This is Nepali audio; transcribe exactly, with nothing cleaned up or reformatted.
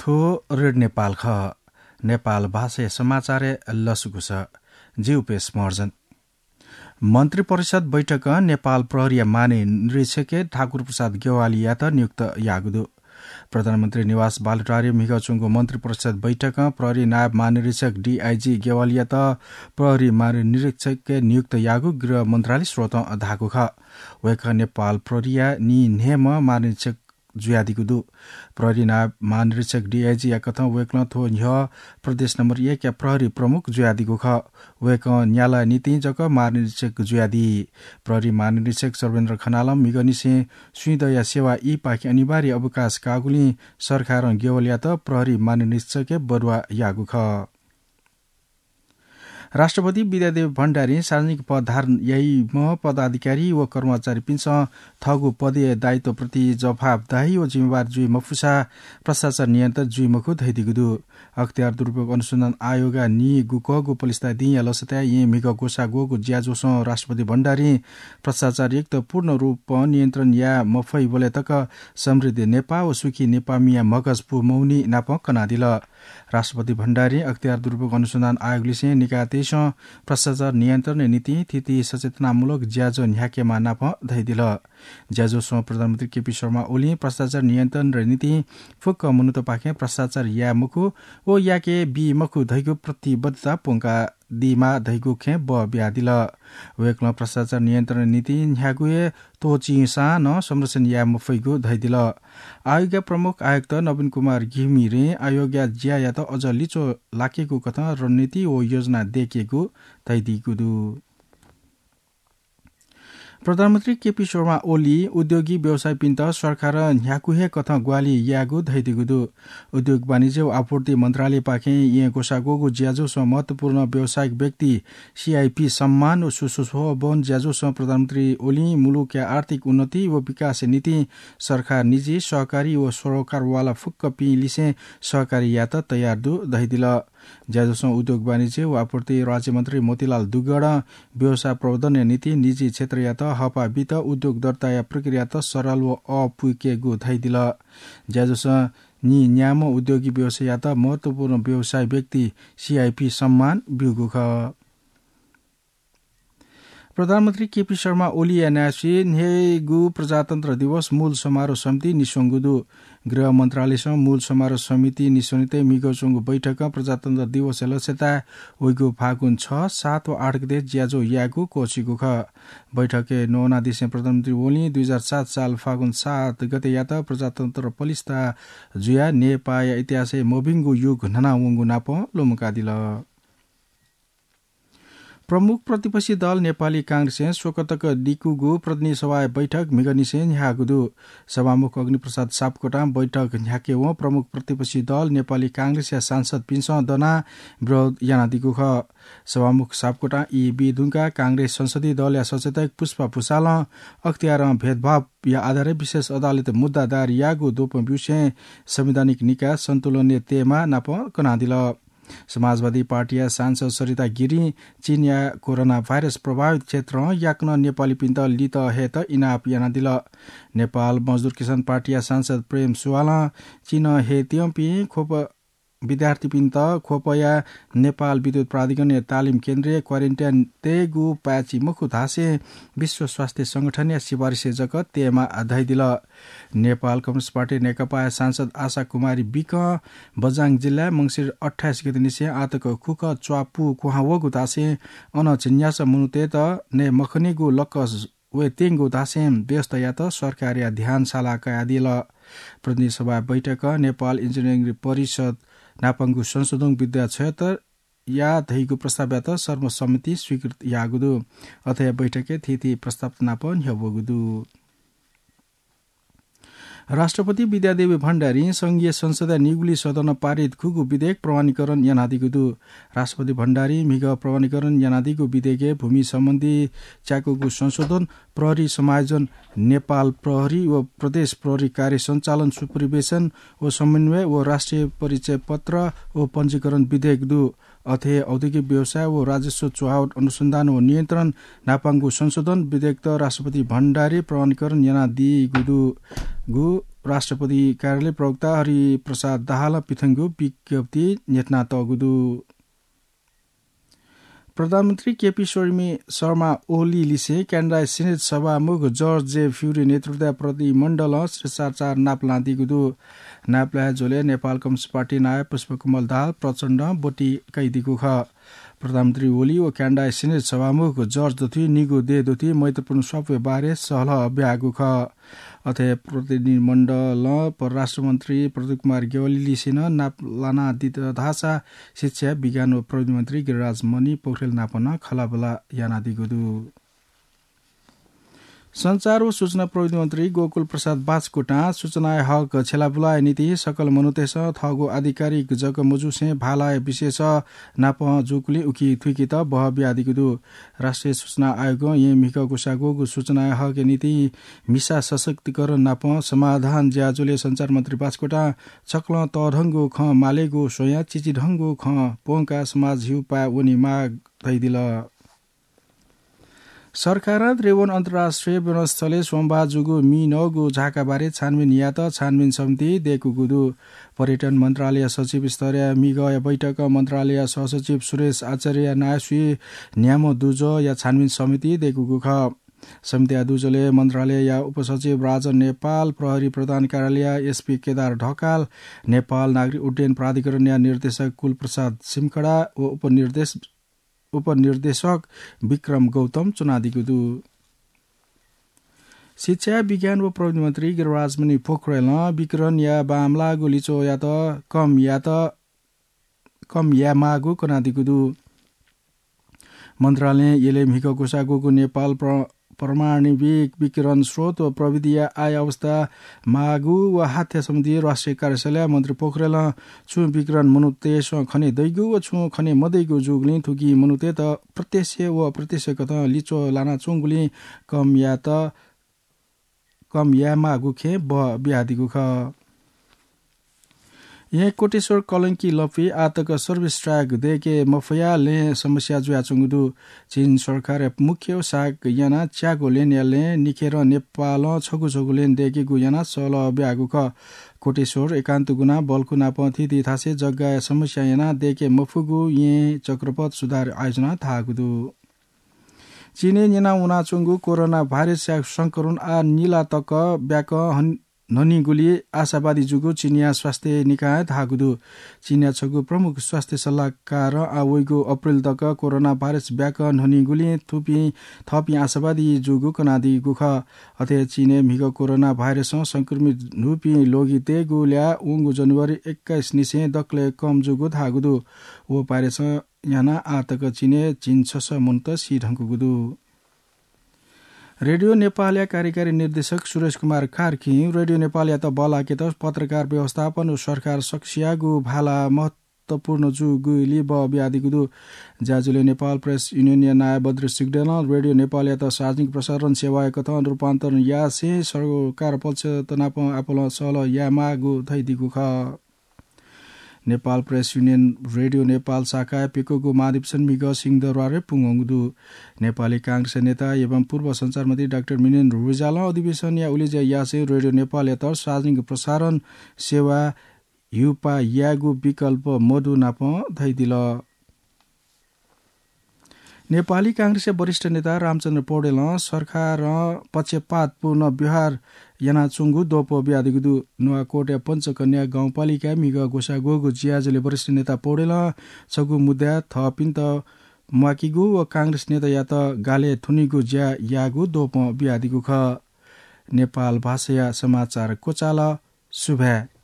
थो रेड नेपाल ख नेपाल भाषा समाचार लसुगु छ जीवपेश मर्जन मन्त्री परिषद बैठक नेपाल प्रहरी माने निरीक्षक ठाकुर प्रसाद गेवाली यात नियुक्त यागुदु प्रधानमन्त्री निवास बालुटारी मिगचुङको मन्त्री परिषद बैठक प्रहरी नायब महानिरीक्षक डीआईजी गेवाली यात प्रहरी महानिरीक्षक नियुक्त यागु गृह मन्त्रालय स्रोत धागु ख वेक नेपाल प्रहरी नि नेम महानिरीक्षक जुयादिगुदु प्रहरी नायब महानिरीक्षक डीआईजी या कथ वेक्न थो न्य प्रदेश नम्बर एक या प्रहरी प्रमुख जुयादिगु ख वेक न्याला नीति जक महानिरीक्षक जुयादी प्रहरी महानिरीक्षक सर्वेन्द्र खनालम मिगनिसे सुइदया सेवा ई पाखि अनिवार्य अवकाश कागुली सरकार गेवलिया त प्रहरी महानिरीक्षक बरुवा यागु ख राष्ट्रपति विद्यादेवी भण्डारी सार्वजनिक पदधारण यही म पदाधिकारी व कर्मचारी पिन्छ थगु पदीय दायित्व प्रति जवाफदाही व जिम्मेवार जुई मफुसा भ्रष्टाचार नियन्त्रण जुई मखु धैदिगुदु अख्तियार दुरुपयोग अनुसन्धान आयोग नि गुको पुलिसता दिया लसता यी मिग गोसा गोगु ज्याजोस राष्ट्रपति भण्डारी भ्रष्टाचार युक्त पूर्ण रूप नियन्त्रण या मफै बोले तक समृद्ध नेपा व सुखी नेपामिया मगज पु मौनी नाप कनादिल राष्ट्रपति भण्डारी अख्तियार दुरुपयोग अनुसन्धान आयोगले निकातेश भ्रष्टाचार नियन्त्रण नीति थिति सचेतनामूलक ज्याजो न्याकेमा नाप धैदिल ज्याजो सो प्रधानमन्त्री केपी शर्मा ओली भ्रष्टाचार नियन्त्रण र नीति फुक्क मुनुत पाखे भ्रष्टाचार या मुखु ओ याके बी मखु धैगु प्रतिबद्धता पुंका दिमा धैगु खे ब ब्यादिल वेक्ल भ्रष्टाचार नियन्त्रण नीति न्यागुए तोचिसा न संरक्षण या मफैगु धैदिल आयोग प्रमुख आयुक्त नवीन कुमार घिमिरे आयोग ज्या या त अझ लिचो लाकेको कथा रणनीति ओ योजना देखेको धैदिगुदु प्रधानमन्त्री केपी शर्मा ओली उद्योगी व्यवसाय पिन्त सरकार न्याकुहे कथा ग्वाली यागु धैदिगुदु उद्योग वाणिज्य व आपूर्ति मन्त्रालय पाखे ये गोसागोगु ज्याजोस महत्वपूर्ण व्यावसायिक व्यक्ति सीआईपी सम्मान व सुसुसो बन ज्याजोस प्रधानमन्त्री ओली मुलुक आर्थिक उन्नति व विकास नीति सरकार निजी सहकारी व सरोकारवाला फुक्क पिलिसे सहकारी यात तयार दु धैदिल ज्याजोस उद्योग वाणिज्य व आपूर्ति राज्य मन्त्री मोतीलाल दुगड व्यवसाय प्रवर्धन नीति निजी क्षेत्र यात हपा वित उद्योग दर्ता या प्रक्रिया त सरल व अपुकेगु धैदिल ज्याजोस नि न्याम उद्योगी व्यवसाय यात महत्वपूर्ण व्यवसाय व्यक्ति सीआईपी सम्मान बिउगु ख प्रधानमन्त्री केपी शर्मा ओली एनआसी नेगु प्रजातन्त्र दिवस मूल समारोह समिति निसंगुदु गृह मन्त्रालयसँग मूल समारोह समिति निसनिते मिगोचुङको बैठक प्रजातन्त्र दिवस लसेता ओइगु फागुन छ सात व आठ गते ज्याजो यागु कोचिगु ख बैठके नौना दिसे प्रधानमन्त्री ओली दुई हजार सात साल फागुन सात गते यात प्रजातन्त्र पलिस्ता जुया नेपाल इतिहास मोबिङ्गु युग ननावंगु नाप लोमका दिल प्रमुख प्रतिपक्षी दल नेपाली कांग्रेस स्वकतक डिकुगु प्रतिनिधि सभा बैठक मिगनिसे न्यागुदु सभामुख अग्निप्रसाद सापकोटा बैठक न्याके व प्रमुख प्रतिपक्षी दल नेपाली कांग्रेस या सांसद पिन्स दना विरोध यानादिगु ख सभामुख सापकोटा ई बिदुङका कांग्रेस संसदीय दल या सचेतक पुष्पा भुसाल अख्तियार भेदभाव या आधार विशेष अदालत मुद्दा दायर यागु दोप विषय संवैधानिक निकाय सन्तुलनीय तेमा नाप कनादिल समाजवादी पार्टी सांसद सरिता गिरी चीन या कोरोना भाइरस प्रभावित क्षेत्र याक्न नेपाली पिन्त लित हेत इनाप यानादिल नेपाल मजदुर किसान पार्टी सांसद प्रेम सुवाला चीन हे त्यम्पी खोप विद्यार्थी पिन्त खोपया नेपाल विद्युत प्राधिकरण तालिम केन्द्रीय क्वारेन्टाइन तेगु पाची मुखु धासे विश्व स्वास्थ्य संगठन या सिफारिस जगत तेमा धैदिल नेपाल कम्युनिस्ट पार्टी नेकपा सांसद आशा कुमारी बिक बजाङ जिल्ला मंसिर अट्ठाइस गते निसे आतक खुक च्वापु कुहावगु धासे अन छिन्यास मुनुते त ने मखनीगु लक्कस वे तेंगु धासे व्यस्त यात सरकार या ध्यानशाला कादिल प्रतिनिधि सभा बैठक नेपाल इन्जिनियरिङ परिषद नापाङ्गु संशोधन विद्या छयत्तर या धैगु प्रस्ताव यात सर्वसम्मति स्वीकृत यागुदु अथवा बैठके थिति प्रस्ताव नापन ह्यवगुदु राष्ट्रपति विद्यादेवी भण्डारी संघीय संसद निगुली सदन पारित खुगु विधेयक प्रमाणीकरण यानादिगुदु राष्ट्रपति भण्डारी मिग प्रमाणीकरण यानादिगु विधेयक भूमि सम्बन्धी च्याकुगु संशोधन प्रहरी समायोजन नेपाल प्रहरी व प्रदेश प्रहरी कार्य सञ्चालन सुपरिवेशन व समन्वय व राष्ट्रिय परिचय पत्र व पञ्जीकरण विधेयक दु अथे औद्योगिक व्यवसाय व राजस्व चुहावट अनुसन्धान व नियन्त्रण नापाङ्गु संशोधन विधेयक राष्ट्रपति भण्डारी प्रमाणीकरण यानादिगुदु गु राष्ट्रपति कार्यालय प्रवक्ता हरिप्रसाद दाहाल पिथङ्गु विज्ञप्ति नेतना तगुदु प्रधानमन्त्री केपी शर्मा ओली लिसे क्यानाडा सिनेट सभामुख जर्ज जे फ्युरी नेतृत्व प्रतिमण्डल शिष्टाचार नाप लाँदिगुदु नापला जोले नेपाल कम्युनिस्ट पार्टी नाय पुष्पकमल दाहाल प्रचण्ड बोटी कैदिगु ख प्रधानमन्त्री ओली व क्यानाडा सिनेट सभामुख जर्ज दोथी निगु दे दोथी मैत्रीपूर्ण सबै बारे सहल ब्यागु ख अथे प्रतिनिधिमण्डल परराष्ट्र मन्त्री प्रदीप कुमार गेवाली लिसिन नाप लाना दित धासा शिक्षा विज्ञान व प्रविधि मन्त्री गिरिराज मणि पोखरेल नापन खलाबला याना दिगुदु संचार व सूचना प्रविधि मन्त्री गोकुल प्रसाद बाजकोटा सूचना हक छेलाबुलाय नीति सकल मनुतेस थगो आधिकारिक जग मुजुसे भालाय विशेष नाप जुकुली उकी थुकी त बह ब्यादिगुदु राष्ट्रिय सूचना आयोग ये मिक गुसागो सूचना हक नीति मिसा सशक्तिकरण नाप समाधान ज्याजुले संचार मन्त्री बाजकोटा चक्ल तढङ्गो ख मालेगो सोया चिची ढङ्गो ख पोङका समाज हिउ पा उनी माग थैदिल सरकार त्रिभुवन अन्तर्राष्ट्रिय विमानस्थले सोमबार जुगु मी नगु झाकाबारे छानबिन यात छानबिन समिति देकुगुदु पर्यटन मन्त्रालय सचिव स्तरीय मिगय बैठक मन्त्रालय सहसचिव सुरेश आचार्य नायसुई न्यामो दुजो या छानबिन समिति देकुगु ख समिति दुजोले मन्त्रालय या उपसचिव राजन नेपाल प्रहरी प्रधान कार्यालय एसपी केदार ढकाल नेपाल नागरिक उड्डयन प्राधिकरण या निर्देशक कुलप्रसाद सिमकडा व उपनिर्देश उपनिर्देशक विक्रम गौतम चुनादिगुदु शिक्षा विज्ञान व प्रविधि मन्त्री गिरिराज मणि पोखरेल विकिरण या बामला गोलिचो या त कम या त कम या मागु कनादिगुदु मन्त्रालय यले मिक कोसागोको नेपाल प्र परमाणविक विकिरण स्रोत व प्रविधि आय अवस्था मागु व हात्या समिति राष्ट्रिय कार्यशाला मन्त्री पोखरेल छु विकिरण मनुतेश खने दैगु व छु खने मदैगु जुगली थुकी मनुते त प्रत्यक्ष व अप्रत्यक्ष कत लिचो लाना चुङगुली कम या त कम या मागु खे ब ब्यादिगु ख यहाँ कोटेश्वर कलंकी लफी आतक सर्भिस ट्रैक देके मफया ले समस्या जुया चुङुदु चीन सरकार मुख्य साग याना च्यागो लेन याले निखेर नेपाल छगु छगु लेन देके गुयाना सल ब्यागु ख कोटेश्वर एकान्त गुना बल्कु नापथि दिथासे जग्गा समस्या याना देके मफुगु ये चक्रपथ सुधार आयोजना थागुदु चीने नेना उना चुङगु कोरोना भाइरस संक्रमण आ नीला तक ब्याक ननिगुली आशावादी जुगु चिनिया स्वास्थ्य निकाय धागुदु चिनिया छगु प्रमुख स्वास्थ्य सल्लाहकार आवैगु अप्रिल तक कोरोना भाइरस ब्याक ननिगुली थुपी थपी आशावादी जुगु कनादी गुख अथे चिने मिग कोरोना भाइरस संक्रमित नुपी लोगिते गुल्या उंगु जनवरी एक्काइस निसे दक्ले कम जुगु धागुदु ओ भाइरस याना आतक चिने चिन छस मुन्त सी ढंगुगुदु रेडियो नेपाल कार्यकारी निर्देशक सुरेश कुमार कार्की रेडियो नेपाल या त बलाके त पत्रकार व्यवस्थापन व सरकार सक्सियागु भाला महत्वपूर्ण जुगुली ब ब्यादिगुदु ज्याजुले नेपाल प्रेस युनियन या नाय बद्र सिग्देल रेडियो नेपाल या त सार्वजनिक प्रसारण सेवा कथन रूपान्तरण या से सरकार पक्ष तनाप आपल सल या मागु थैदिगु ख Nepal press union radio Nepal शाखा पेकोगु महाधिवेशन मिग सिंहदरबार पुङगुदु नेपाली कांग्रेस नेता एवं पूर्व संचार मन्त्री डाक्टर मिनेन्द्र रिजाल अधिवेशन या उलिजा यासे रेडियो नेपाल या त सार्वजनिक प्रसारण सेवा युपा यागु विकल्प मधु नाप धैदिल नेपाली कांग्रेस वरिष्ठ नेता रामचन्द्र पौडेल सरकार पक्षपातपूर्ण व्यवहार याना चुङगु दोपो ब्यादिगुदु नुवाकोट या पञ्चकन्या गाउँपालिका मिग गोसागोगु जियाजले वरिष्ठ नेता पौडेल छगु मुद्दा थपिन्त माकिगु व कांग्रेस नेता या त गाले थुनिगु ज्या यागु दोपो ब्यादिगु ख नेपाल भाषा समाचार कोचाला सुभा